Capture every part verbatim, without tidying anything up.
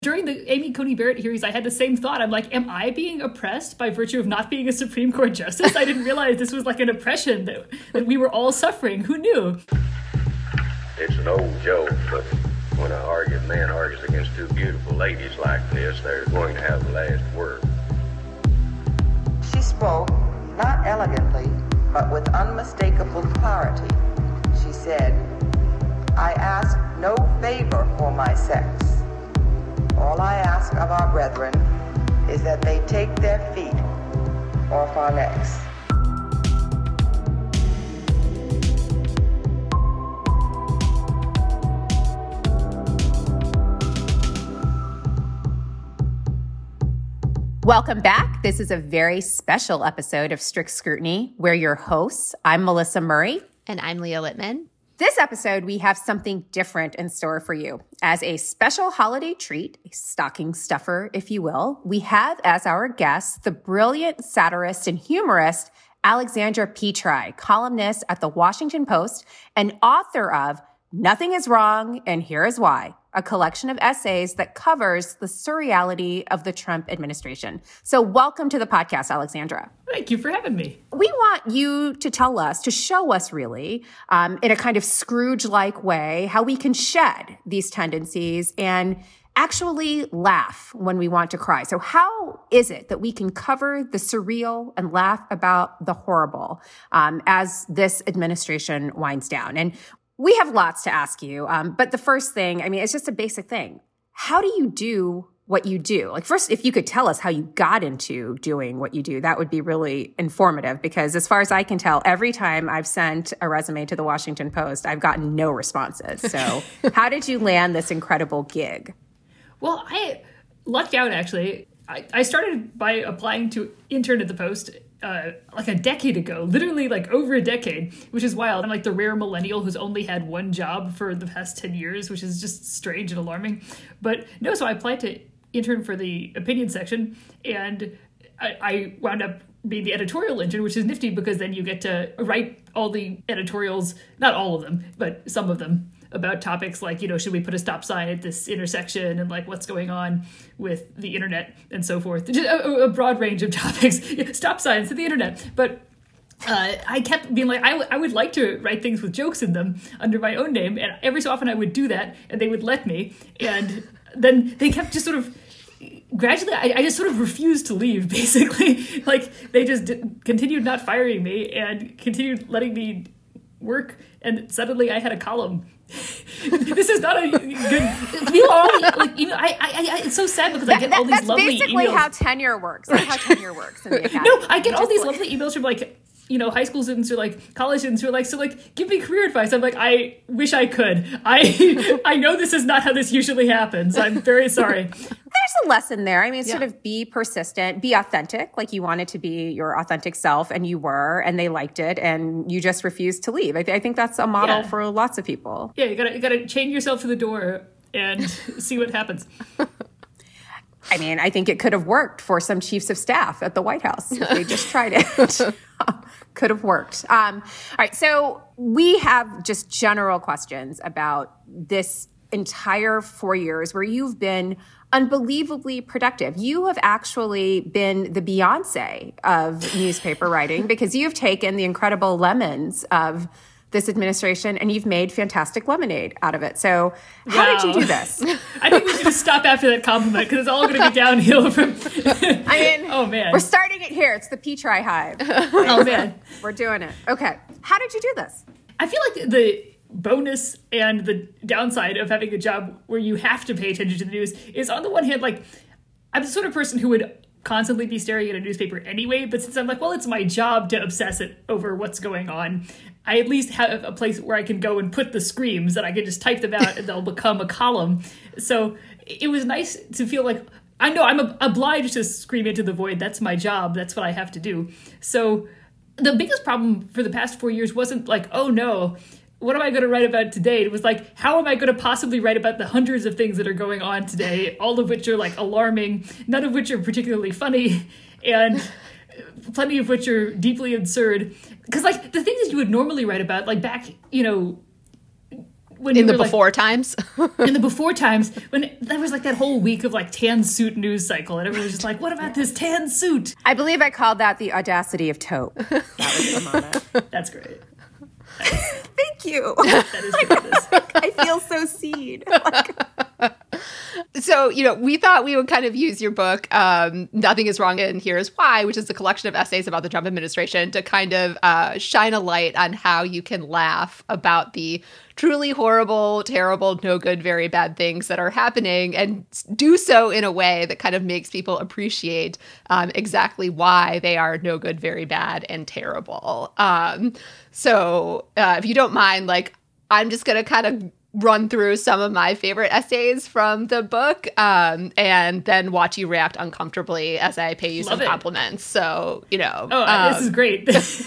During the Amy Coney Barrett hearings, I had the same thought. I'm like, am I being oppressed by virtue of not being a Supreme Court justice? I didn't realize this was like an oppression that, that we were all suffering. Who knew? It's an old joke, but when an argued man argues against two beautiful ladies like this, they're going to have the last word. She spoke, not elegantly, but with unmistakable clarity. She said, I ask no favor for my sex. All I ask of our brethren is that they take their feet off our necks. Welcome back. This is a very special episode of Strict Scrutiny. We're your hosts. I'm Melissa Murray. And I'm Leah Littman. This episode, we have something different in store for you. As a special holiday treat, a stocking stuffer, if you will, we have as our guest the brilliant satirist and humorist Alexandra Petri, columnist at the Washington Post and author of Nothing is Wrong and Here is Why, a collection of essays that covers the surreality of the Trump administration. So welcome to the podcast, Alexandra. Thank you for having me. We want you to tell us, to show us really, um, in a kind of Scrooge-like way, how we can shed these tendencies and actually laugh when we want to cry. So how is it that we can cover the surreal and laugh about the horrible um, as this administration winds down? And we have lots to ask you, um, but the first thing, I mean, it's just a basic thing. How do you do what you do? Like, first, if you could tell us how you got into doing what you do, that would be really informative, because as far as I can tell, every time I've sent a resume to the Washington Post, I've gotten no responses. So how did you land this incredible gig? Well, I lucked out, actually. I, I started by applying to intern at the Post Uh, like a decade ago, literally like over a decade, which is wild. I'm like the rare millennial who's only had one job for the past ten years, which is just strange and alarming. But no, so I applied to intern for the opinion section, and I, I wound up being the editorial intern, which is nifty because then you get to write all the editorials, not all of them, but some of them, about topics like, you know, should we put a stop sign at this intersection, and like what's going on with the internet and so forth. Just a, a broad range of topics. Stop signs to the internet. But uh, I kept being like, I, w- I would like to write things with jokes in them under my own name. And every so often I would do that, and they would let me. And then they kept just sort of gradually, I, I just sort of refused to leave, basically. Like, they just did, continued not firing me and continued letting me work. And suddenly I had a column. This is not a good. We all, like, you know, I, I, I, it's so sad because I get that, all these that's lovely basically emails. how tenure works. That's how tenure works in the academy. No, I get You all these like... lovely emails from like, you know, high school students or like college students who are like, so like, give me career advice. I'm like, I wish I could. I, I know this is not how this usually happens. I'm very sorry. There's a lesson there. I mean, Yeah. sort of be persistent, be authentic, like you wanted to be your authentic self, and you were, and they liked it, and you just refused to leave. I, th- I think that's a model Yeah. for lots of people. Yeah, you gotta, you gotta chain yourself to the door and see what happens. I mean, I think it could have worked for some chiefs of staff at the White House if they just tried it. Could have worked. Um, all right, so we have just general questions about this entire four years where you've been unbelievably productive. You have actually been the Beyonce of newspaper writing, because you've taken the incredible lemons of this administration and you've made fantastic lemonade out of it. So how Wow. did you do this? I think we should just stop after that compliment because it's all going to be downhill from. I mean, oh man, we're starting it here. It's the Petri Hive. oh man, We're doing it. Okay. How did you do this? I feel like the bonus and the downside of having a job where you have to pay attention to the news is, on the one hand, like, I'm the sort of person who would constantly be staring at a newspaper anyway, but since I'm like, well, it's my job to obsess it over what's going on, I at least have a place where I can go and put the screams and I can just type them out and they'll become a column. So it was nice to feel like, I know I'm obliged to scream into the void. That's my job. That's what I have to do. So the biggest problem for the past four years wasn't like, oh no, what am I going to write about today? It was like, how am I going to possibly write about the hundreds of things that are going on today, all of which are like alarming, none of which are particularly funny, and plenty of which are deeply absurd. Because like the things that you would normally write about, like back, you know, when in you the were, before like, times. in the before times, when there was like that whole week of like tan suit news cycle, and everyone was just like, "What about this tan suit?" I believe I called that the audacity of taupe. That was the moment. That's great. Thank you. That is goodness. I feel so seen. Like, So, you know, we thought we would kind of use your book, um, Nothing is Wrong and Here's Why, which is a collection of essays about the Trump administration, to kind of uh, shine a light on how you can laugh about the truly horrible, terrible, no good, very bad things that are happening, and do so in a way that kind of makes people appreciate um, exactly why they are no good, very bad, and terrible. Um, so uh, if you don't mind, like, I'm just going to kind of run through some of my favorite essays from the book, um, and then watch you react uncomfortably as I pay you Love some it. compliments. So, you know. Oh, um, this is great.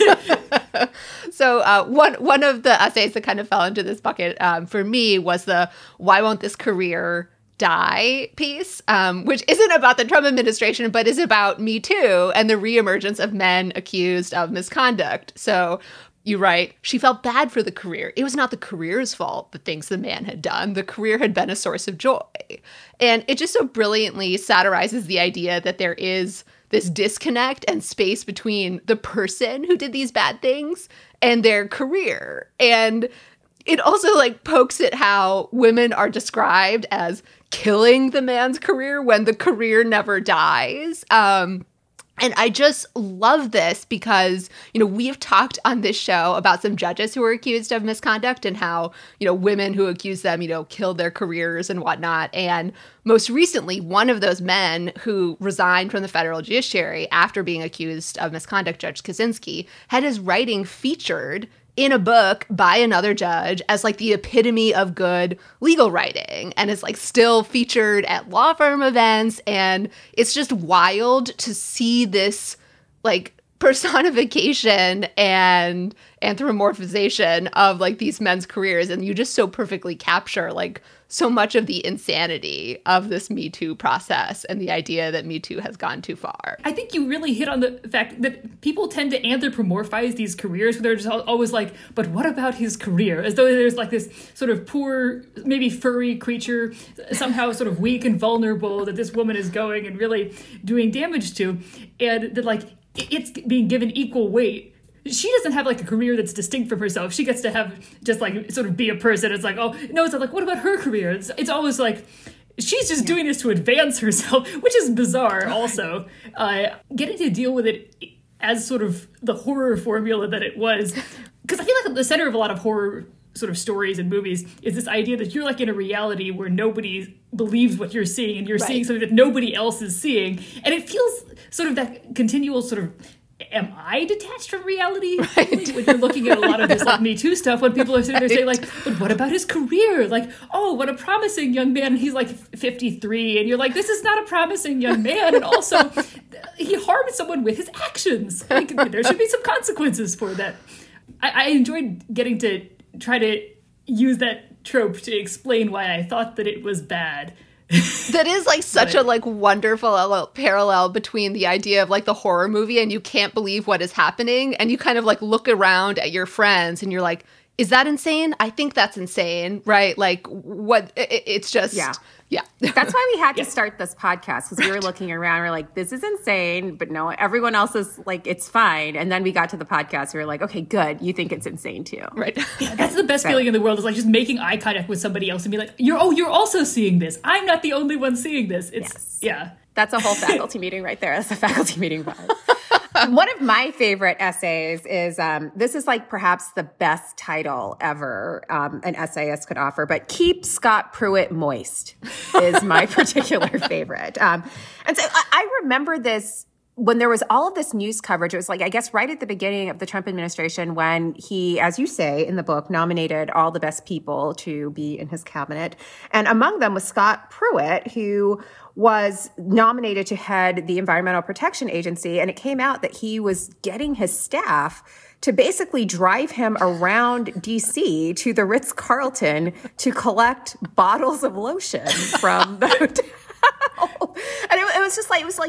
So uh, one one of the essays that kind of fell into this bucket um, for me was the "Why Won't This Career Die" piece, um, which isn't about the Trump administration, but is about Me Too and the reemergence of men accused of misconduct. So you write, she felt bad for the career. It was not the career's fault, the things the man had done. The career had been a source of joy. And it just so brilliantly satirizes the idea that there is this disconnect and space between the person who did these bad things and their career. And it also like pokes at how women are described as killing the man's career when the career never dies. Um, And I just love this because, you know, we've talked on this show about some judges who were accused of misconduct and how, you know, women who accuse them, you know, killed their careers and whatnot. And most recently, one of those men who resigned from the federal judiciary after being accused of misconduct, Judge Kaczynski, had his writing featured in a book by another judge as like the epitome of good legal writing, and is like still featured at law firm events. And it's just wild to see this like personification and anthropomorphization of like these men's careers. And you just so perfectly capture like so much of the insanity of this Me Too process and the idea that Me Too has gone too far. I think you really hit on the fact that people tend to anthropomorphize these careers, where they're just always like, but what about his career? As though there's like this sort of poor, maybe furry creature, somehow sort of weak and vulnerable, that this woman is going and really doing damage to. And that like, it's being given equal weight. She doesn't have like a career that's distinct from herself. She gets to have just like sort of be a person. It's like, oh, no, it's not like, what about her career? It's, it's always like, she's just doing this to advance herself, which is bizarre also. Uh, getting to deal with it as sort of the horror formula that it was. Because I feel like at the center of a lot of horror sort of stories and movies is this idea that you're like in a reality where nobody believes what you're seeing, and you're right. seeing something that nobody else is seeing. And it feels sort of that continual sort of, am I detached from reality? Right. When you're looking at a lot of this like Me Too stuff, when people are sitting there saying like, but what about his career? Like, oh, what a promising young man. And he's like fifty-three. And you're like, this is not a promising young man. And also he harmed someone with his actions. Like, there should be some consequences for that. I, I enjoyed getting to try to use that trope to explain why I thought that it was bad. That is like such but, a like wonderful parallel between the idea of like the horror movie and you can't believe what is happening, and you kind of like look around at your friends and you're like, is that insane? I think that's insane, right? Like what it, it's just yeah. Yeah. That's why we had yeah. to start this podcast, because we were looking around, we're like, this is insane, but no, everyone else is like, it's fine. And then we got to the podcast, we were like, okay, good. You think it's insane too. Right. Yeah, that's the best feeling in the world, is like just making eye contact with somebody else and be like, you're, oh, you're also seeing this. I'm not the only one seeing this. It's, yes. yeah. That's a whole faculty meeting right there. That's a faculty meeting vibe. One of my favorite essays is, um, this is like perhaps the best title ever um, an essayist could offer, but Keep Scott Pruitt Moist is my particular favorite. Um, and so I, I remember this when there was all of this news coverage. It was like, I guess, right at the beginning of the Trump administration, when he, as you say in the book, nominated all the best people to be in his cabinet. And among them was Scott Pruitt, who was nominated to head the Environmental Protection Agency. And it came out that he was getting his staff to basically drive him around D C to the Ritz-Carlton to collect bottles of lotion from the hotel. And it, it was just like, it was like,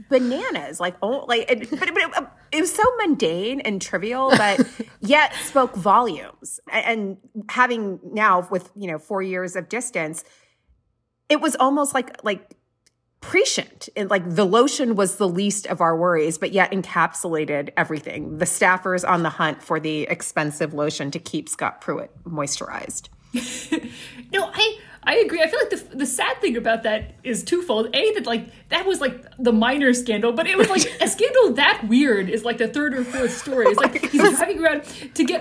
bananas. Like, oh, like, it, but, but it, it was so mundane and trivial, but yet spoke volumes. And having now with, you know, four years of distance, it was almost like, like prescient. And like the lotion was the least of our worries, but yet encapsulated everything. The staffers on the hunt for the expensive lotion to keep Scott Pruitt moisturized. No, I I agree. I feel like the the sad thing about that is twofold. A, that like that was like the minor scandal, but it was like a scandal that weird is like the third or fourth story. It's like he's driving around to get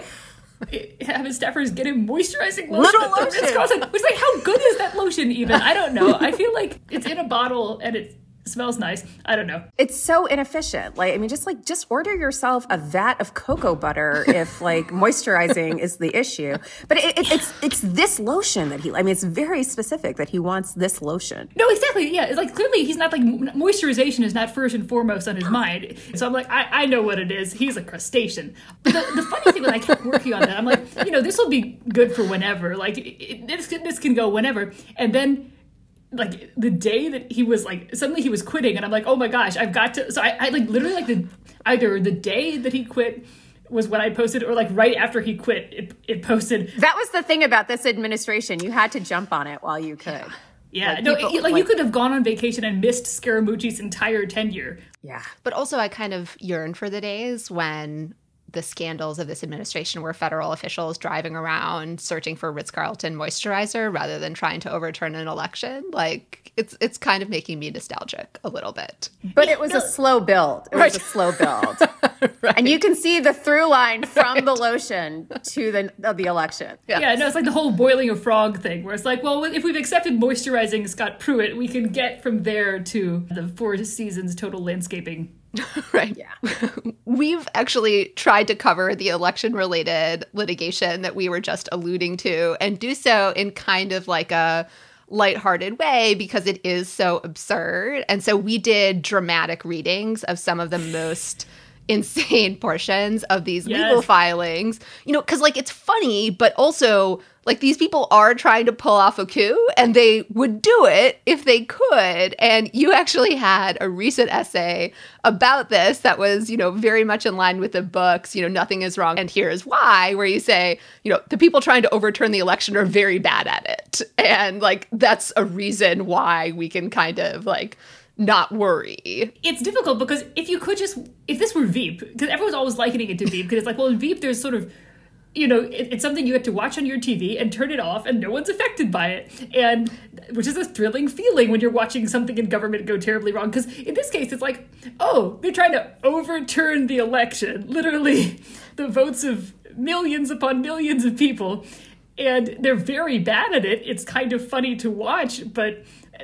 have his staffers get him moisturizing lotion. Little lotion. It's like, how good is that lotion even? I don't know. I feel like it's in a bottle and it smells nice. I don't know. It's so inefficient. Like, I mean, just like, just order yourself a vat of cocoa butter if like moisturizing is the issue. But it, it, it's it's this lotion that he, I mean, it's very specific that he wants this lotion. No, exactly. Yeah. It's like, clearly he's not like, moisturization is not first and foremost on his mind. So I'm like, I, I know what it is. He's a crustacean. But the, the funny thing when I kept working on that, I'm like, you know, this will be good for whenever. Like, it, this, this can go whenever. And then, like the day that he was like suddenly he was quitting and I'm like, oh my gosh, I've got to so I, I like literally like the either the day that he quit was when I posted or like right after he quit it, it posted. That was the thing about this administration. You had to jump on it while you could. Yeah, like no, people, it, like, like you could have gone on vacation and missed Scaramucci's entire tenure. Yeah. But also I kind of yearn for the days when the scandals of this administration were federal officials driving around searching for Ritz-Carlton moisturizer rather than trying to overturn an election. Like, it's it's kind of making me nostalgic a little bit. But it was no. a slow build. It right. was a slow build. Right. And you can see the through line from right. the lotion to the uh, the election. Yeah. yeah, no, it's like the whole boiling a frog thing where it's like, well, if we've accepted moisturizing Scott Pruitt, we can get from there to the Four Seasons total landscaping. Right. Yeah. We've actually tried to cover the election-related litigation that we were just alluding to and do so in kind of like a lighthearted way because it is so absurd. And so we did dramatic readings of some of the most insane portions of these yes. legal filings, you know, because like it's funny, but also like these people are trying to pull off a coup and they would do it if they could. And you actually had a recent essay about this that was, you know, very much in line with the books, you know, Nothing is Wrong and Here's Why, where you say, you know, the people trying to overturn the election are very bad at it. And like, that's a reason why we can kind of like not worry. It's difficult because if you could just, if this were Veep, because everyone's always likening it to Veep, because it's like, well, in Veep, there's sort of, you know, it, it's something you have to watch on your T V and turn it off and no one's affected by it. And which is a thrilling feeling when you're watching something in government go terribly wrong. Because in this case, it's like, oh, they're trying to overturn the election. Literally the votes of millions upon millions of people. And they're very bad at it. It's kind of funny to watch. But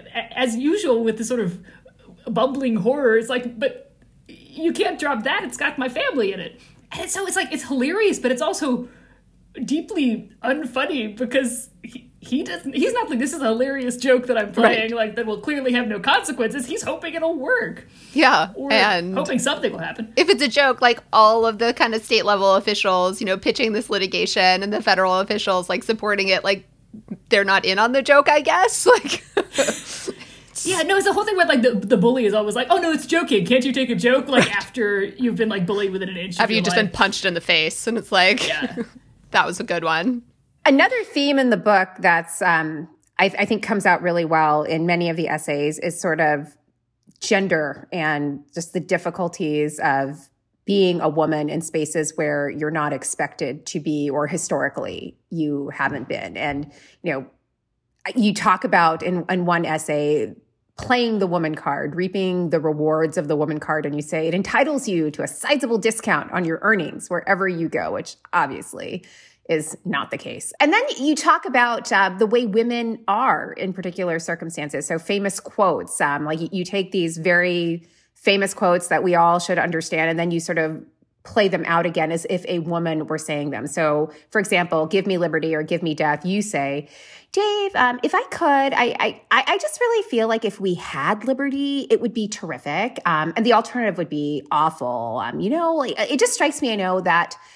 as usual with the sort of bumbling horror, it's like, but you can't drop that. It's got my family in it. And so it's like, it's hilarious, but it's also deeply unfunny because he, he doesn't, he's not like, this is a hilarious joke that I'm playing, right. like that will clearly have no consequences. He's hoping it'll work. Yeah. Or and hoping something will happen. If it's a joke, like all of the kind of state level officials, you know, pitching this litigation and the federal officials like supporting it, like they're not in on the joke, I guess. Like, yeah, no, it's the whole thing where like the, the bully is always like, oh no, it's joking. Can't you take a joke? Like right. after you've been like bullied within an inch. After you've just life. been punched in the face. And it's like, yeah. That was a good one. Another theme in the book that's, um, I, I think comes out really well in many of the essays is sort of gender and just the difficulties of being a woman in spaces where you're not expected to be, or historically you haven't been. And, you know, you talk about in, in one essay, playing the woman card, reaping the rewards of the woman card. And you say it entitles you to a sizable discount on your earnings wherever you go, which obviously is not the case. And then you talk about uh, the way women are in particular circumstances. So famous quotes, um, like you, you take these very famous quotes that we all should understand, and then you sort of play them out again as if a woman were saying them. So, for example, give me liberty or give me death. You say, Dave, um, if I could, I, I I just really feel like if we had liberty, it would be terrific. Um, and the alternative would be awful. Um, you know, like, it just strikes me, I know, that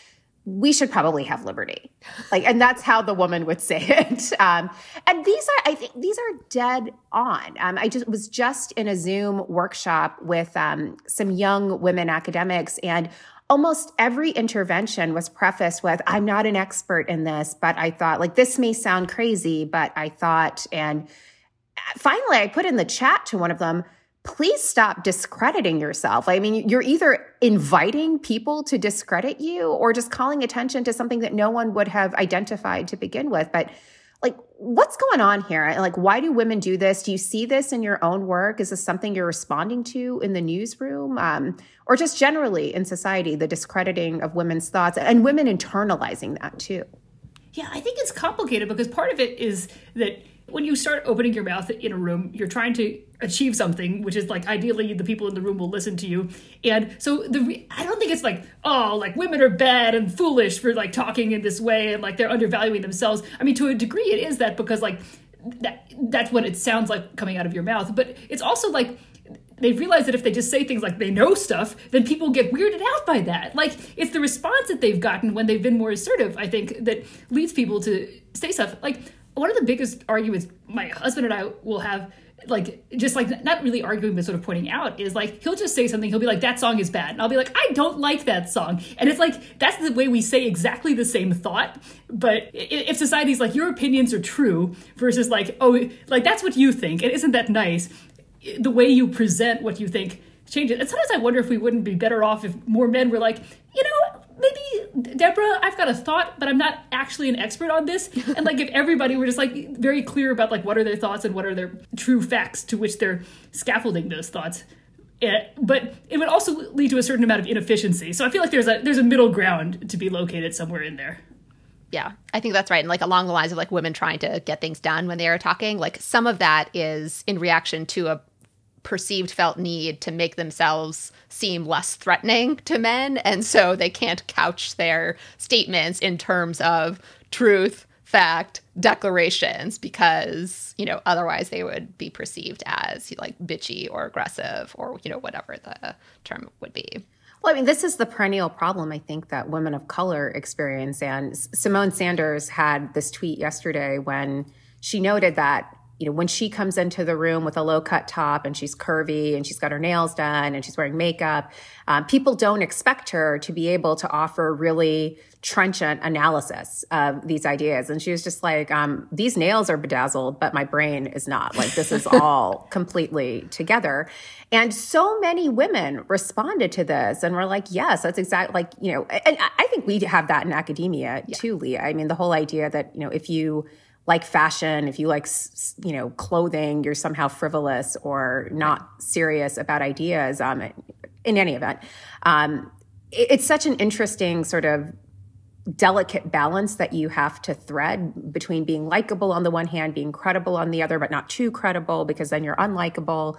we should probably have liberty. Like, and that's how the woman would say it. Um, and these are, I think these are dead on. Um, I just was just in a Zoom workshop with um, some young women academics, and almost every intervention was prefaced with, I'm not an expert in this, but I thought, like, this may sound crazy, but I thought, and finally I put in the chat to one of them, please stop discrediting yourself. I mean, you're either inviting people to discredit you or just calling attention to something that no one would have identified to begin with. But like, what's going on here? Like, why do women do this? Do you see this in your own work? Is this something you're responding to in the newsroom? Um, or just generally in society, the discrediting of women's thoughts and women internalizing that too? Yeah, I think it's complicated because part of it is that when you start opening your mouth in a room, you're trying to achieve something, which is like ideally the people in the room will listen to you. And so the re- I don't think it's like, oh, like women are bad and foolish for like talking in this way and like they're undervaluing themselves. I mean, to a degree it is that because like that that's what it sounds like coming out of your mouth. But it's also like they've realized that if they just say things like they know stuff, then people get weirded out by that. Like it's the response that they've gotten when they've been more assertive, I think, that leads people to say stuff. Like one of the biggest arguments my husband and I will have, like, just like not really arguing, but sort of pointing out, is like, he'll just say something. He'll be like, that song is bad. And I'll be like, I don't like that song. And it's like, that's the way we say exactly the same thought. But if society's like, your opinions are true versus like, oh, like, that's what you think. And isn't that nice? The way you present what you think changes. And sometimes I wonder if we wouldn't be better off if more men were like, you know, maybe, Deborah, I've got a thought, but I'm not actually an expert on this. And like if everybody were just like very clear about like what are their thoughts and what are their true facts to which they're scaffolding those thoughts. Yeah, but it would also lead to a certain amount of inefficiency. So I feel like there's a there's a middle ground to be located somewhere in there. Yeah, I think that's right. And like along the lines of like women trying to get things done when they are talking, like some of that is in reaction to a perceived felt need to make themselves seem less threatening to men. And so they can't couch their statements in terms of truth, fact, declarations, because, you know, otherwise they would be perceived as like bitchy or aggressive or, you know, whatever the term would be. Well, I mean, this is the perennial problem, I think, that women of color experience. And Simone Sanders had this tweet yesterday when she noted that, you know, when she comes into the room with a low-cut top and she's curvy and she's got her nails done and she's wearing makeup, um, people don't expect her to be able to offer really trenchant analysis of these ideas. And she was just like, um, these nails are bedazzled, but my brain is not. Like, this is all completely together. And so many women responded to this and were like, yes, that's exactly like, you know, and I think we have that in academia yeah. too, Leah. I mean, the whole idea that, you know, if you like fashion, if you like, you know, clothing, you're somehow frivolous or not serious about ideas. Um, in any event, um, it, it's such an interesting sort of delicate balance that you have to thread between being likable on the one hand, being credible on the other, but not too credible because then you're unlikable.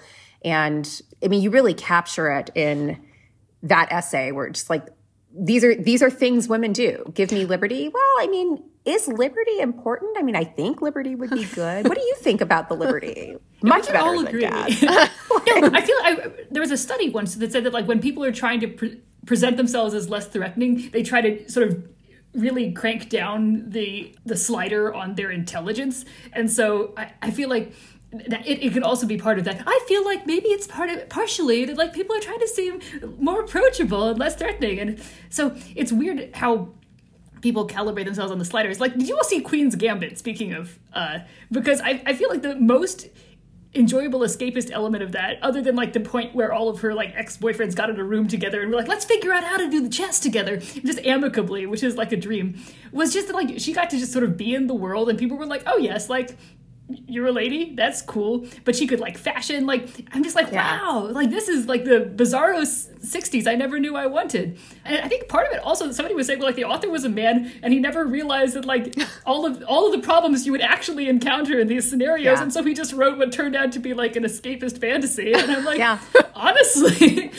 And I mean, you really capture it in that essay where it's like, these are these are things women do. Give me liberty. Well, I mean, is liberty important? I mean, I think liberty would be good. What do you think about the liberty? Much better all than agree. Dad. No, I feel I, there was a study once that said that like when people are trying to pre- present themselves as less threatening, they try to sort of really crank down the the slider on their intelligence. And so I, I feel like It, it could also be part of that. I feel like maybe it's part of it, partially that like people are trying to seem more approachable and less threatening. And so it's weird how people calibrate themselves on the sliders. Like, did you all see Queen's Gambit, speaking of? Uh, because I, I feel like the most enjoyable escapist element of that, other than like the point where all of her like ex-boyfriends got in a room together and were like, let's figure out how to do the chess together, just amicably, which is like a dream, was just that like she got to just sort of be in the world and people were like, oh yes, like, you're a lady, that's cool. But she could like fashion, like, I'm just like, yeah. wow, like this is like the bizarro sixties I never knew I wanted. And I think part of it also, somebody was saying, well, like the author was a man and he never realized that like all of all of the problems you would actually encounter in these scenarios. Yeah. And so he just wrote what turned out to be like an escapist fantasy. And I'm like, yeah. honestly,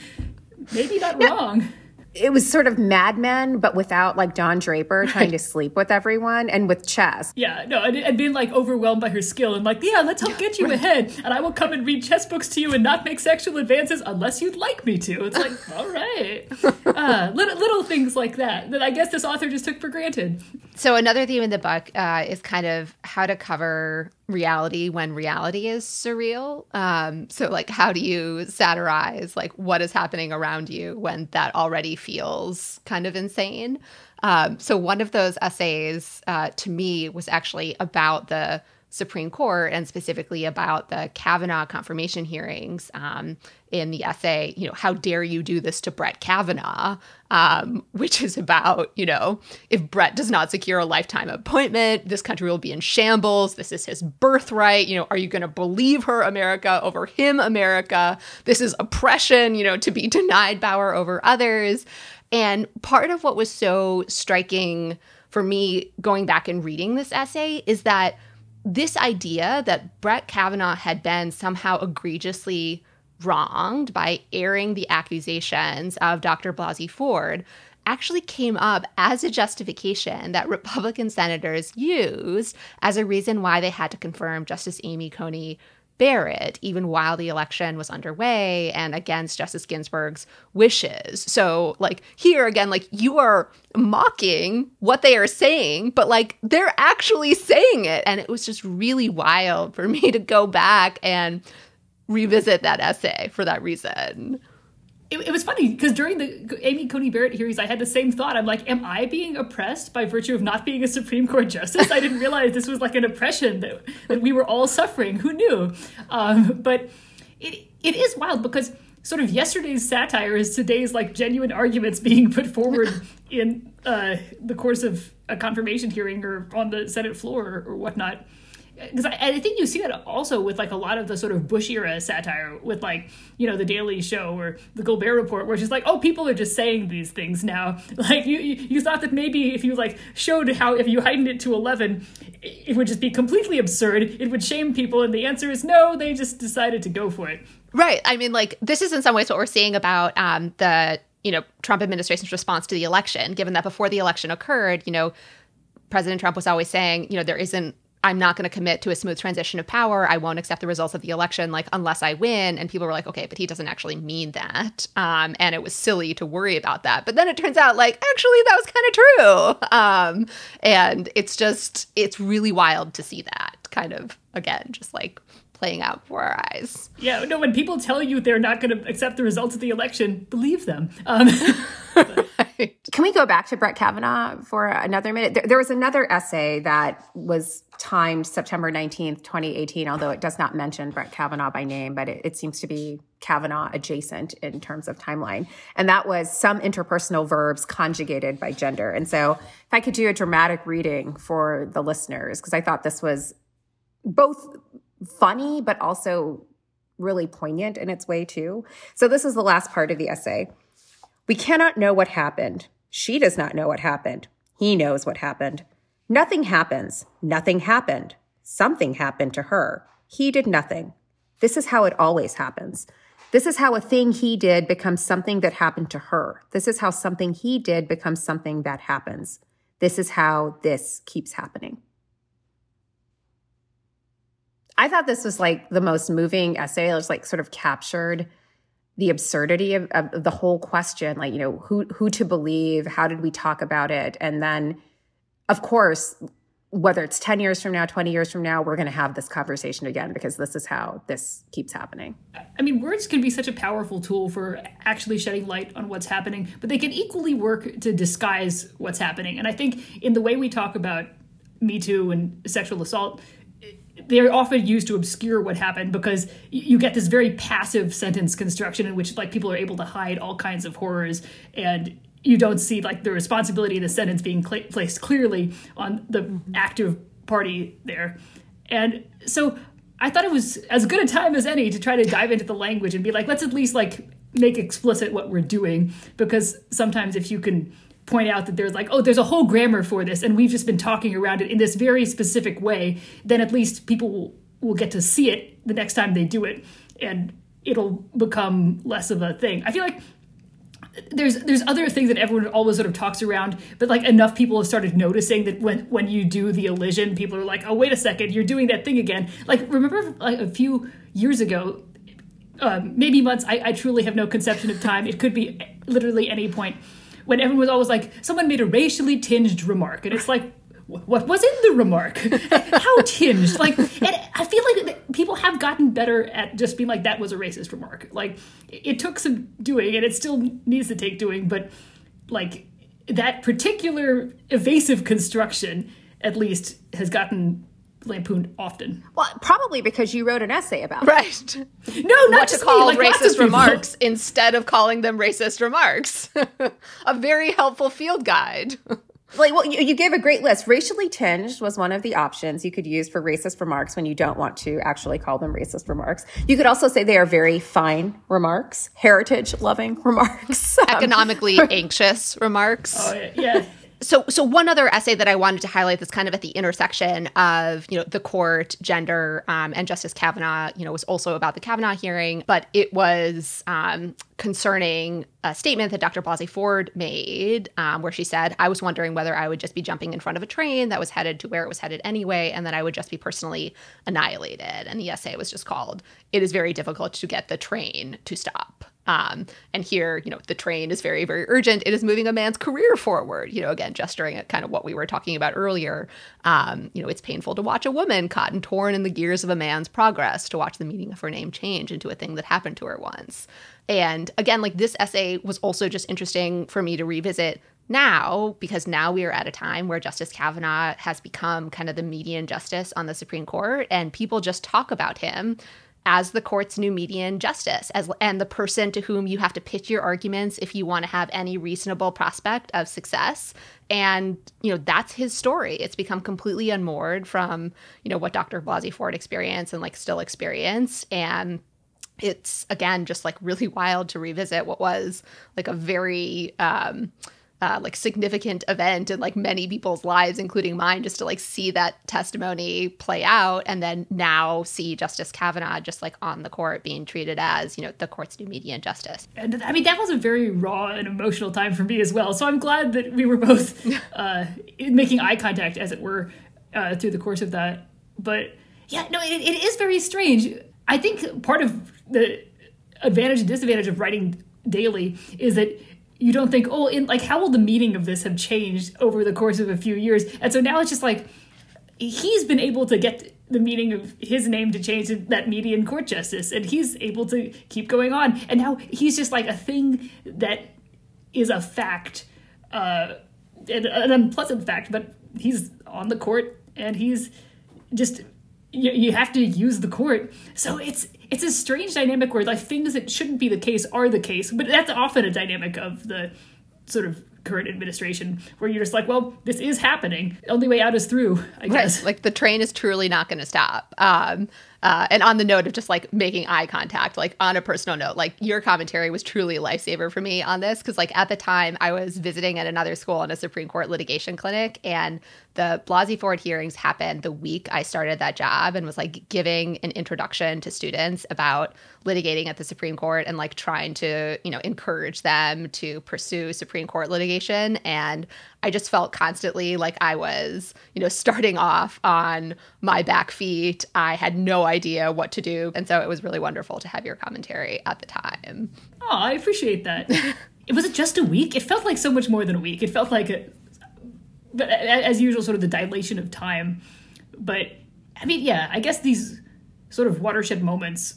maybe not yeah. wrong. It was sort of Mad Men, but without like Don Draper trying right. to sleep with everyone and with chess. Yeah, no, and, and being like overwhelmed by her skill and like, yeah, let's help get you right. ahead. And I will come and read chess books to you and not make sexual advances unless you'd like me to. It's like, all right. uh, little, little things like that that I guess this author just took for granted. So another theme in the book uh, is kind of how to cover reality when reality is surreal. Um, so like, how do you satirize like what is happening around you when that already feels kind of insane? Um, so one of those essays uh, to me was actually about the Supreme Court and specifically about the Kavanaugh confirmation hearings. Um, in the essay, you know, how dare you do this to Brett Kavanaugh, um, which is about, you know, if Brett does not secure a lifetime appointment, this country will be in shambles. This is his birthright. You know, are you going to believe her, America, over him, America? This is oppression, you know, to be denied power over others. And part of what was so striking for me going back and reading this essay is that this idea that Brett Kavanaugh had been somehow egregiously wronged by airing the accusations of Doctor Blasey Ford actually came up as a justification that Republican senators used as a reason why they had to confirm Justice Amy Coney Barrett, even while the election was underway and against Justice Ginsburg's wishes. So, like, here again, like, you are mocking what they are saying, but, like, they're actually saying it. And it was just really wild for me to go back and revisit that essay for that reason. It, it was funny because during the Amy Coney Barrett hearings, I had the same thought. I'm like, am I being oppressed by virtue of not being a Supreme Court justice? I didn't realize this was like an oppression that, that we were all suffering. Who knew? Um, but it it is wild because sort of yesterday's satire is today's like genuine arguments being put forward in uh, the course of a confirmation hearing or on the Senate floor or, or whatnot. Because I, I think you see that also with like a lot of the sort of Bush era satire with like, you know, the Daily Show or the Colbert Report, where it's just like, oh, people are just saying these things now. Like you, you, you thought that maybe if you like showed how if you heightened it to eleven, it would just be completely absurd. It would shame people. And the answer is no, they just decided to go for it. Right. I mean, like this is in some ways what we're seeing about um, the, you know, Trump administration's response to the election, given that before the election occurred, you know, President Trump was always saying, you know, there isn't I'm not going to commit to a smooth transition of power. I won't accept the results of the election, like, unless I win. And people were like, okay, but he doesn't actually mean that. Um, and it was silly to worry about that. But then it turns out, like, actually, that was kind of true. Um, and it's just, it's really wild to see that kind of, again, just like playing out before our eyes. Yeah, no, when people tell you they're not going to accept the results of the election, believe them. Um, right. Can we go back to Brett Kavanaugh for another minute? There, there was another essay that was timed September nineteenth, twenty eighteen, although it does not mention Brett Kavanaugh by name, but it, it seems to be Kavanaugh adjacent in terms of timeline. And that was some interpersonal verbs conjugated by gender. And so if I could do a dramatic reading for the listeners, because I thought this was both funny, but also really poignant in its way too. So this is the last part of the essay. We cannot know what happened. She does not know what happened. He knows what happened. Nothing happens. Nothing happened. Something happened to her. He did nothing. This is how it always happens. This is how a thing he did becomes something that happened to her. This is how something he did becomes something that happens. This is how this keeps happening. I thought this was like the most moving essay. It was like sort of captured the absurdity of, of the whole question, like, you know, who who to believe, how did we talk about it? And then, of course, whether it's ten years from now, twenty years from now, we're going to have this conversation again because this is how this keeps happening. I mean, words can be such a powerful tool for actually shedding light on what's happening, but they can equally work to disguise what's happening. And I think in the way we talk about Me Too and sexual assault, they're often used to obscure what happened because you get this very passive sentence construction in which like people are able to hide all kinds of horrors, and you don't see like the responsibility of the sentence being cl- placed clearly on the active party there. And so I thought it was as good a time as any to try to dive into the language and be like, let's at least like make explicit what we're doing, because sometimes if you can point out that there's like, oh, there's a whole grammar for this, and we've just been talking around it in this very specific way, then at least people will, will get to see it the next time they do it, and it'll become less of a thing. I feel like there's there's other things that everyone always sort of talks around, but like enough people have started noticing that when, when you do the elision, people are like, oh, wait a second, you're doing that thing again. Like, remember like a few years ago, um, maybe months. I, I truly have no conception of time. It could be literally any point. When everyone was always like, someone made a racially tinged remark. And it's like, what was in the remark? How tinged? Like, and I feel like people have gotten better at just being like, that was a racist remark. Like, it took some doing, and it still needs to take doing, but like that particular evasive construction, at least, has gotten lampooned often. Well, probably because you wrote an essay about it. Right. No, not what just to call me, like racist people. remarks instead of calling them racist remarks. A very helpful field guide. Like, well, you, you gave a great list. Racially tinged was one of the options you could use for racist remarks when you don't want to actually call them racist remarks. You could also say they are very fine remarks, heritage-loving remarks. Economically anxious remarks. Oh, yeah. yeah. So, so one other essay that I wanted to highlight that's kind of at the intersection of, you know, the court, gender, um, and Justice Kavanaugh, you know, was also about the Kavanaugh hearing, but it was um, concerning a statement that Doctor Blasey Ford made, um, where she said, I was wondering whether I would just be jumping in front of a train that was headed to where it was headed anyway, and then I would just be personally annihilated. And the essay was just called, It is Very Difficult to Get the Train to Stop. Um, and here, you know, the train is very, very urgent. It is moving a man's career forward, you know, again, gesturing at kind of what we were talking about earlier. Um, you know, it's painful to watch a woman caught and torn in the gears of a man's progress, to watch the meaning of her name change into a thing that happened to her once. And again, like this essay was also just interesting for me to revisit now, because now we are at a time where Justice Kavanaugh has become kind of the median justice on the Supreme Court, and people just talk about him as the court's new median justice, as and the person to whom you have to pitch your arguments if you want to have any reasonable prospect of success. And, you know, that's his story. It's become completely unmoored from, you know, what Doctor Blasey Ford experienced and like still experience. And it's, again, just like really wild to revisit what was like a very um, Uh, like significant event in like many people's lives, including mine, just to like see that testimony play out, and then now see Justice Kavanaugh just like on the court being treated as, you know, the court's new median justice. And I mean, that was a very raw and emotional time for me as well. So I'm glad that we were both uh, making eye contact, as it were, uh, through the course of that. But yeah, no, it, it is very strange. I think part of the advantage and disadvantage of writing daily is that you don't think, oh, in, like, how will the meaning of this have changed over the course of a few years? And so now it's just like, he's been able to get the meaning of his name to change to that median court justice, and he's able to keep going on. And now he's just like a thing that is a fact, uh, an, an unpleasant fact, but he's on the court, and he's just, you, you have to use the court. So it's it's a strange dynamic where like things that shouldn't be the case are the case, but that's often a dynamic of the sort of current administration, where you're just like, well, this is happening. The only way out is through, I guess. Right. Like the train is truly not going to stop. Um, uh, and on the note of just like making eye contact, like on a personal note, like your commentary was truly a lifesaver for me on this. Cause like at the time I was visiting at another school in a Supreme Court litigation clinic, and the Blasey Ford hearings happened the week I started that job, and was like giving an introduction to students about litigating at the Supreme Court and like trying to, you know, encourage them to pursue Supreme Court litigation. And I just felt constantly like I was, you know, starting off on my back feet. I had no idea what to do. And so it was really wonderful to have your commentary at the time. Oh, I appreciate that. It was it just a week? It felt like so much more than a week. It felt like, a, but as usual, sort of the dilation of time. But I mean, yeah, I guess these sort of watershed moments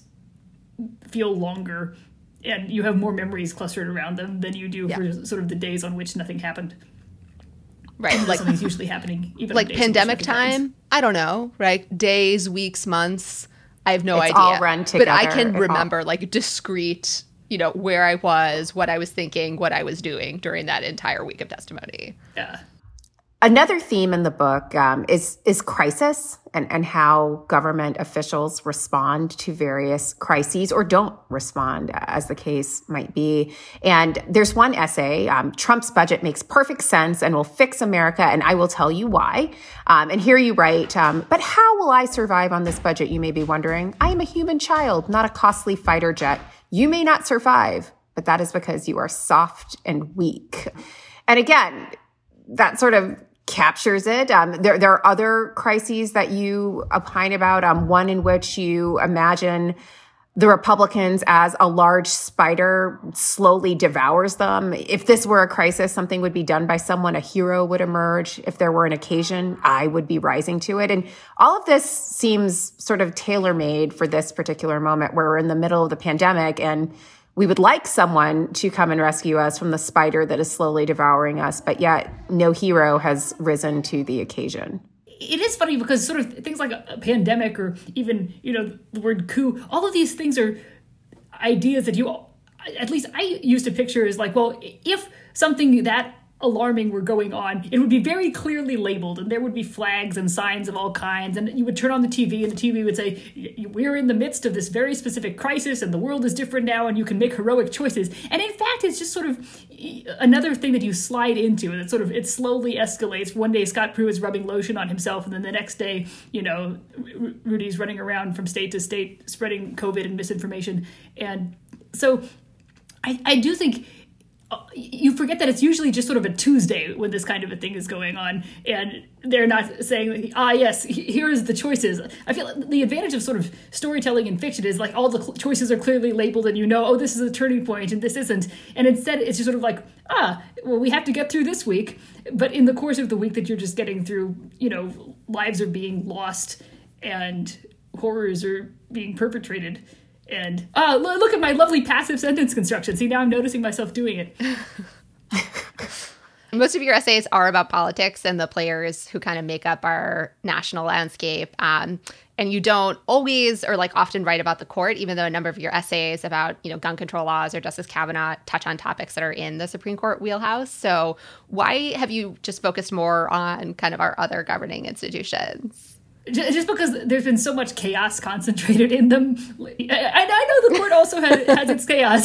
feel longer, and you have more memories clustered around them than you do yeah. for sort of the days on which nothing happened. Right. Like something's usually happening. Even like pandemic time, happens. I don't know, right? Days, weeks, months. I have no it's idea. All run together. But I can it remember all... like discrete, you know, where I was, what I was thinking, what I was doing during that entire week of testimony. Yeah. Another theme in the book um, is is crisis and, and how government officials respond to various crises, or don't respond, as the case might be. And there's one essay, um, Trump's budget makes perfect sense and will fix America, and I will tell you why. Um, and here you write, um, but how will I survive on this budget, you may be wondering. I am a human child, not a costly fighter jet. You may not survive, but that is because you are soft and weak. And again, that sort of captures it. Um, there, there are other crises that you opine about. Um, one in which you imagine the Republicans as a large spider slowly devours them. If this were a crisis, something would be done by someone, a hero would emerge. If there were an occasion, I would be rising to it. And all of this seems sort of tailor-made for this particular moment where we're in the middle of the pandemic and we would like someone to come and rescue us from the spider that is slowly devouring us, but yet no hero has risen to the occasion. It is funny because sort of things like a, a pandemic or even, you know, the word coup, all of these things are ideas that you, at least I used to picture as like, well, if something that alarming were going on, it would be very clearly labeled and there would be flags and signs of all kinds. And you would turn on the T V and the T V would say, we're in the midst of this very specific crisis and the world is different now and you can make heroic choices. And in fact, it's just sort of another thing that you slide into and it sort of, it slowly escalates. One day Scott Pruitt is rubbing lotion on himself and then the next day, you know, Rudy's running around from state to state spreading COVID and misinformation. And so I, I do think you forget that it's usually just sort of a Tuesday when this kind of a thing is going on, and they're not saying, ah, yes, here's the choices. I feel like the advantage of sort of storytelling in fiction is like all the cl- choices are clearly labeled and you know, oh, this is a turning point and this isn't. And instead it's just sort of like, ah, well, we have to get through this week. But in the course of the week that you're just getting through, you know, lives are being lost and horrors are being perpetrated. And uh, look at my lovely passive sentence construction. See, now I'm noticing myself doing it. Most of your essays are about politics and the players who kind of make up our national landscape. Um, and you don't always or like often write about the court, even though a number of your essays about, you know, gun control laws or Justice Kavanaugh touch on topics that are in the Supreme Court wheelhouse. So why have you just focused more on kind of our other governing institutions? Just because there's been so much chaos concentrated in them. I, I know the court also has, has its chaos.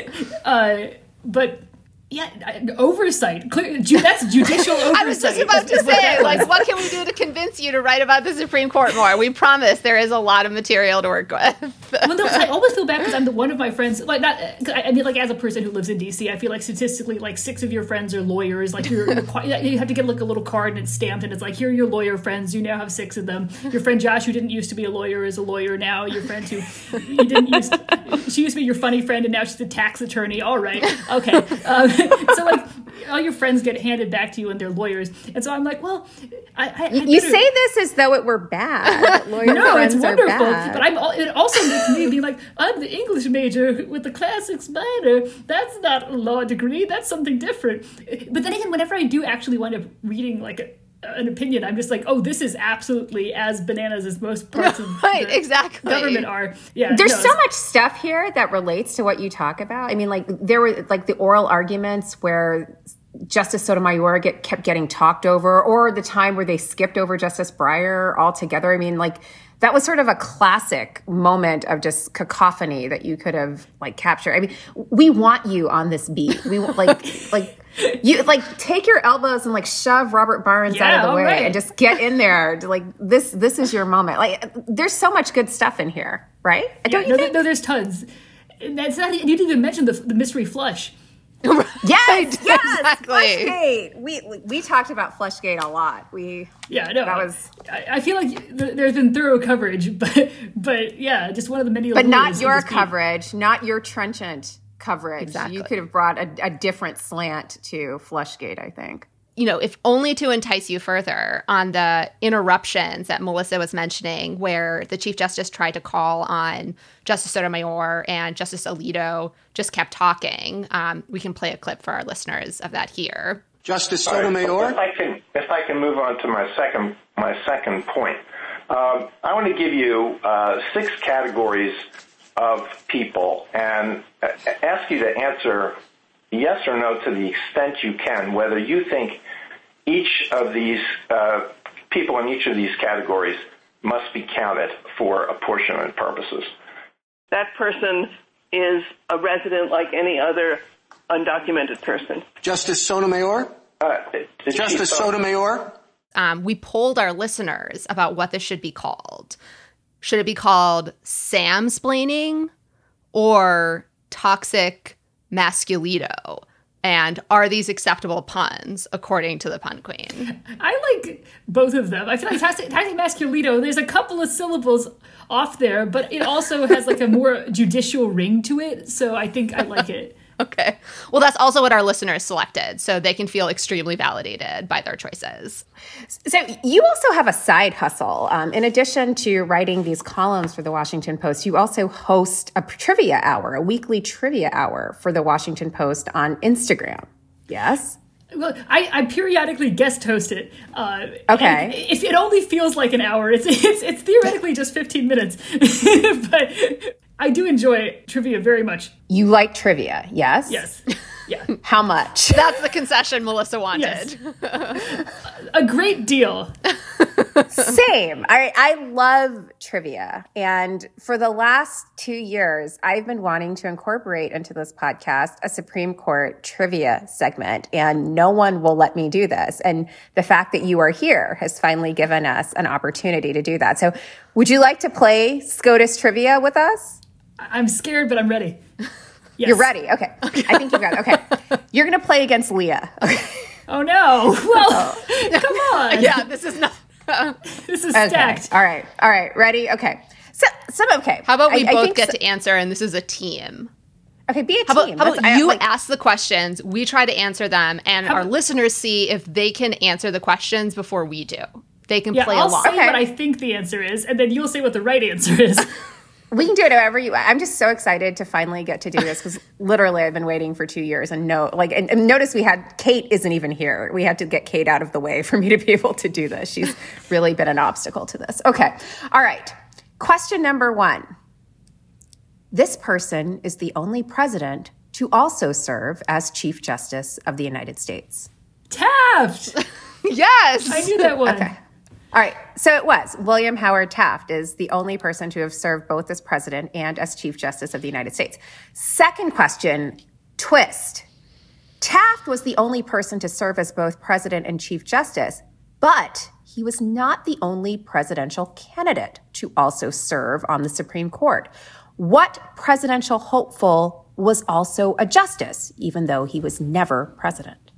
uh, but yeah, oversight. That's judicial oversight. I was just about to say, like, what can we do to convince you to write about the Supreme Court more? We promise there is a lot of material to work with. Well, no, I always feel bad because I'm the one of my friends, like, not, I mean, like, as a person who lives in D C, I feel like statistically, like, six of your friends are lawyers. Like, you're, you have to get, like, a little card and it's stamped and it's like, here are your lawyer friends. You now have six of them. Your friend Josh, who didn't used to be a lawyer, is a lawyer now. Your friend who you didn't used to, she used to be your funny friend and now she's a tax attorney. All right. Okay. Um, so, like, all your friends get handed back to you and they're lawyers. And so I'm like, well, I... I, I you better... say this as though it were bad. Lawyer no, friends it's wonderful. Are bad. But I'm, it also makes me be like, I'm the English major with the classics minor. That's not a law degree. That's something different. But then again, whenever I do actually wind up reading, like, a, an opinion, I'm just like, oh, this is absolutely as bananas as most parts of right, the exactly. government are. Yeah, There's no, so much stuff here that relates to what you talk about. I mean, like, there were, like, the oral arguments where Justice Sotomayor get, kept getting talked over, or the time where they skipped over Justice Breyer altogether. I mean, like, that was sort of a classic moment of just cacophony that you could have, like, captured. I mean, we want you on this beat. We like, like, you, like, take your elbows and, like, shove Robert Barnes yeah, out of the way right. and just get in there. Like, this, this is your moment. Like, there's so much good stuff in here, right? Yeah, Don't you no, think? no, there's tons. And that's not, you didn't even mention the, the mystery flush. Yes, yes, exactly. Flushgate. We we talked about Flushgate a lot. We yeah, no, that was. I, I feel like th- there's been thorough coverage, but but yeah, just one of the many. But not your coverage, not your trenchant coverage. Exactly. You could have brought a, a different slant to Flushgate, I think. You know, if only to entice you further on the interruptions that Melissa was mentioning, where the Chief Justice tried to call on Justice Sotomayor and Justice Alito just kept talking. Um, we can play a clip for our listeners of that here. Justice Sotomayor? Right. If I can, if I can move on to my second, my second point, um, I want to give you uh, six categories of people and ask you to answer yes or no to the extent you can, whether you think each of these uh, people in each of these categories must be counted for apportionment purposes. That person is a resident like any other undocumented person. Justice Sotomayor? Uh, Justice Sotomayor? Um, we polled our listeners about what this should be called. Should it be called Samsplaining or toxic masculito? And are these acceptable puns according to the pun queen? I like both of them. I feel like Tactic Masculito, there's a couple of syllables off there, but it also has like a more judicial ring to it. So I think I like it. Okay. Well, that's also what our listeners selected, so they can feel extremely validated by their choices. So you also have a side hustle. Um, in addition to writing these columns for the Washington Post, you also host a trivia hour, a weekly trivia hour for the Washington Post on Instagram. Yes? Well, I, I periodically guest host it. Uh, okay. If it only feels like an hour, it's it's, it's theoretically just fifteen minutes. But I do enjoy trivia very much. You like trivia, yes? Yes. Yeah. How much? That's the concession Melissa wanted. Yes. A great deal. Same. I, I love trivia. And for the last two years, I've been wanting to incorporate into this podcast a Supreme Court trivia segment, and no one will let me do this. And the fact that you are here has finally given us an opportunity to do that. So would you like to play SCOTUS trivia with us? I'm scared, but I'm ready. Yes. You're ready. Okay. I think you got it. Okay. You're going to play against Leah. Okay. Oh, no. Well, come on. Yeah, this is not... This is Okay. stacked. All right. All right. Ready? Okay. So, some, okay. How about we I, I both think get so- to answer, and this is a team? Okay, be a How about, team. how about That's- I- you like- ask the questions, we try to answer them, and our listeners see if they can answer the questions before we do. They can Yeah, play I'll along. say Okay. what I think the answer is, and then you'll say what the right answer is. We can do it however you. I'm just so excited to finally get to do this because literally I've been waiting for two years and no, like, and, and notice we had Kate isn't even here. We had to get Kate out of the way for me to be able to do this. She's really been an obstacle to this. Okay, all right. Question number one. This person is the only president to also serve as Chief Justice of the United States. Taft! Yes! I knew that one. Okay. All right. So it was. William Howard Taft is the only person to have served both as president and as Chief Justice of the United States. Second question, twist. Taft was the only person to serve as both president and Chief Justice, but he was not the only presidential candidate to also serve on the Supreme Court. What presidential hopeful was also a justice, even though he was never president?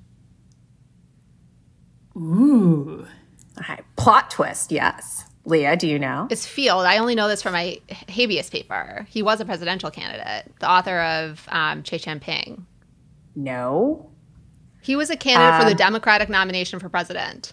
Ooh. Okay. Plot twist, yes. Leah, do you know? It's Field. I only know this from my habeas paper. He was a presidential candidate, the author of um, Che Champing. No. He was a candidate Um, for the Democratic nomination for president.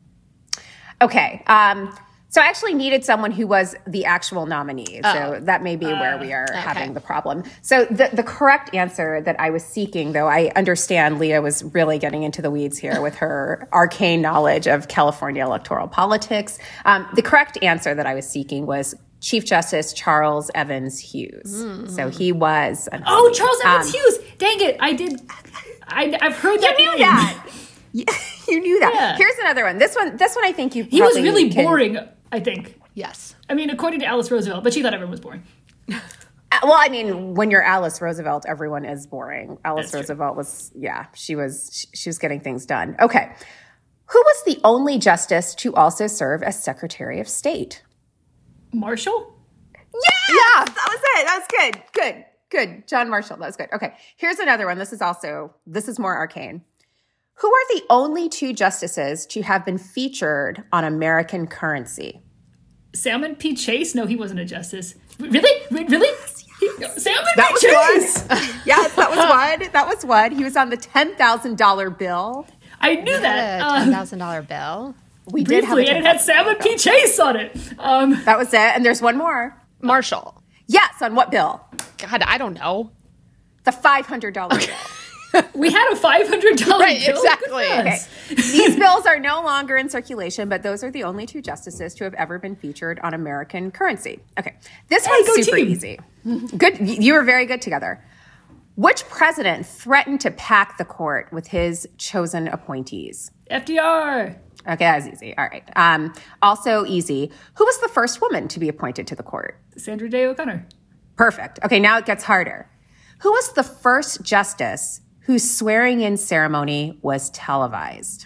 Okay. Um, so I actually needed someone who was the actual nominee. Oh. So that may be where we are okay. having the problem. So the, the correct answer that I was seeking, though I understand Leah was really getting into the weeds here with her arcane knowledge of California electoral politics. Um, the correct answer that I was seeking was Chief Justice Charles Evans Hughes. Mm. So he was. a Oh, nominee. Charles Evans Um, Hughes. Dang it. I did. I, I've heard that You knew name. that. You you knew that. Yeah. Here's another one. This one, this one, I think you. He was probably really can- boring, I think. Yes. I mean, according to Alice Roosevelt, but she thought everyone was boring. Uh, Well, I mean, when you're Alice Roosevelt, everyone is boring. Alice That's true. Roosevelt was, yeah, she was, she, she was getting things done. Okay. Who was the only justice to also serve as Secretary of State? Marshall? Yes! Yeah, that was it. That was good. Good. Good. John Marshall. That was good. Okay. Here's another one. This is also, this is more arcane. Who are the only two justices to have been featured on American currency? Salmon P. Chase? No, he wasn't a justice. Really? Wait, really? He, Salmon That P. was Chase! one. Yes, that was one. That was one. He was on the ten thousand dollars bill. I knew that. A Um, ten thousand dollars bill. We did have a briefly, and it had Salmon P. Chase on it. Um, That was it. And there's one more. Marshall. Yes, on what bill? God, I don't know. The five hundred dollars bill. we had a five hundred dollars Right, bill. exactly. Good for Okay. us. These bills are no longer in circulation, but those are the only two justices to have ever been featured on American currency. Okay. This Hey, one's go super team. easy. Good. y- You were very good together. Which president threatened to pack the court with his chosen appointees? F D R. Okay, that was easy. All right. Um, also easy. Who was the first woman to be appointed to the court? Sandra Day O'Connor. Perfect. Okay, now it gets harder. Who was the first justice whose swearing-in ceremony was televised?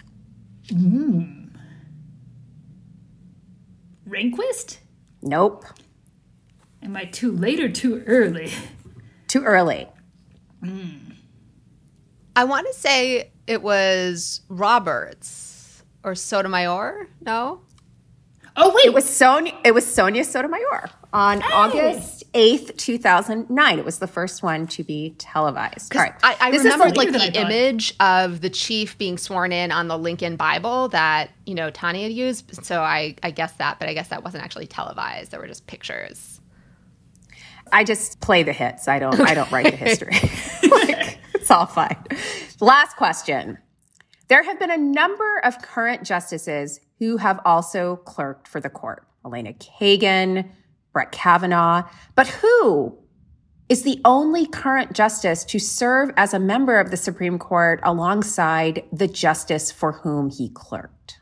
Rehnquist? Nope. Am I too late or too early? Too early. I want to say it was Roberts or Sotomayor. No? Oh, wait. It was Sonia, it was Sonia Sotomayor on hey. August eighth, two thousand nine. It was the first one to be televised. All right. I, I this remembered like the image of the chief being sworn in on the Lincoln Bible that, you know, Tanya had used. So I, I guessed that, but I guess that wasn't actually televised. There were just pictures. I just play the hits. I don't I don't write the history. Like, it's all fine. Last question. There have been a number of current justices who have also clerked for the court. Elena Kagan, Brett Kavanaugh. But who is the only current justice to serve as a member of the Supreme Court alongside the justice for whom he clerked?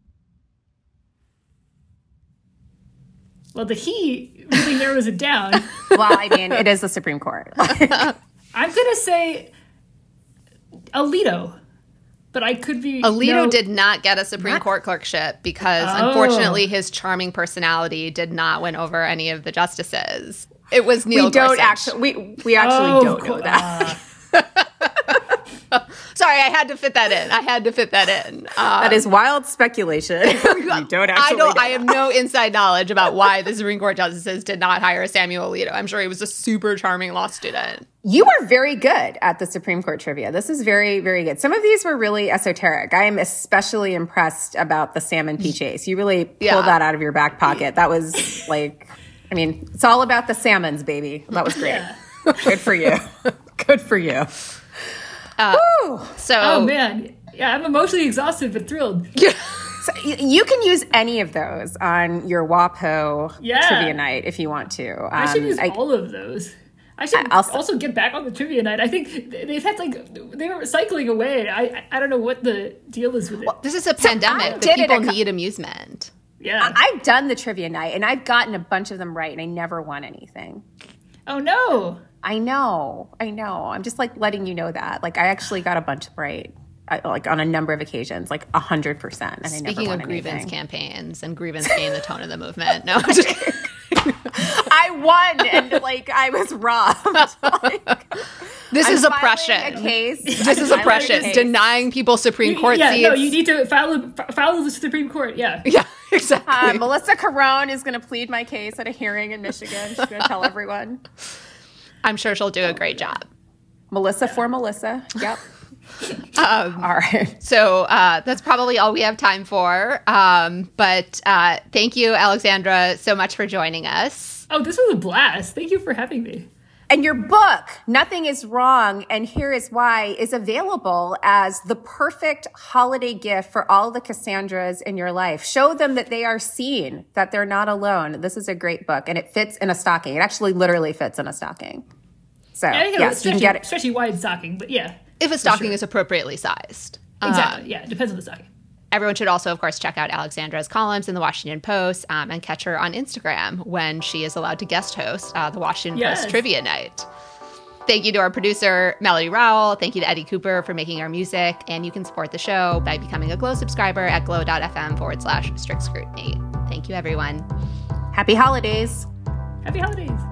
Well, the he really narrows it down. Well, I mean, it is the Supreme Court. I'm going to say Alito. But I could be... Alito no, did not get a Supreme not, Court clerkship because, oh. unfortunately, his charming personality did not win over any of the justices. It was Neil we don't Gorsuch. Actually, we, we actually oh, don't know that. Uh. Sorry, I had to fit that in. I had to fit that in. Um, that is wild speculation. We don't actually I don't. know I have no inside knowledge about why the Supreme Court justices did not hire Samuel Alito. I'm sure he was a super charming law student. You are very good at the Supreme Court trivia. This is very, very good. Some of these were really esoteric. I am especially impressed about the salmon P chase. You really pulled yeah. that out of your back pocket. That was like, I mean, it's all about the salmons, baby. That was great. Yeah. Good for you. Good for you. Uh, so, oh man, yeah, I'm emotionally exhausted but thrilled. So you can use any of those on your WAPO yeah. trivia night if you want to. Um, I should use I, all of those. I should I'll, also get back on the trivia night. I think they've had like they were cycling away. I I don't know what the deal is with it. Well, this is a so pandemic. The people co- need amusement. Yeah, I've done the trivia night and I've gotten a bunch of them right, and I never won anything. Oh no. I know, I know. I'm just like letting you know that. Like I actually got a bunch right, I, like on a number of occasions, like a hundred percent. And Speaking I never won of grievance anything. campaigns and grievance being the tone of the movement, no. I'm just I won and like I was robbed. Like, this I'm is oppression. A case. This I'm is oppression. Denying people Supreme Court yeah, seats. Yeah, no, you need to file file the Supreme Court. Yeah, yeah, exactly. Uh, Melissa Carone is going to plead my case at a hearing in Michigan. She's going to tell everyone. I'm sure she'll do a great job. Melissa for Melissa. Yep. um, all right. So uh, that's probably all we have time for. Um, but uh, thank you, Alexandra, so much for joining us. Oh, this was a blast. Thank you for having me. And your book, Nothing is Wrong, and Here is Why, is available as the perfect holiday gift for all the Cassandras in your life. Show them that they are seen, that they're not alone. This is a great book, and it fits in a stocking. It actually literally fits in a stocking. So, yeah, yes, you can get it. Especially wide stocking, but yeah. If a stocking sure. is appropriately sized. Exactly, uh, yeah. It depends on the stocking. Everyone should also, of course, check out Alexandra's columns in the Washington Post um, and catch her on Instagram when she is allowed to guest host uh, the Washington yes. Post Trivia Night. Thank you to our producer, Melody Rowell. Thank you to Eddie Cooper for making our music. And you can support the show by becoming a Glow subscriber at glow.fm forward slash strict scrutiny. Thank you, everyone. Happy holidays. Happy holidays.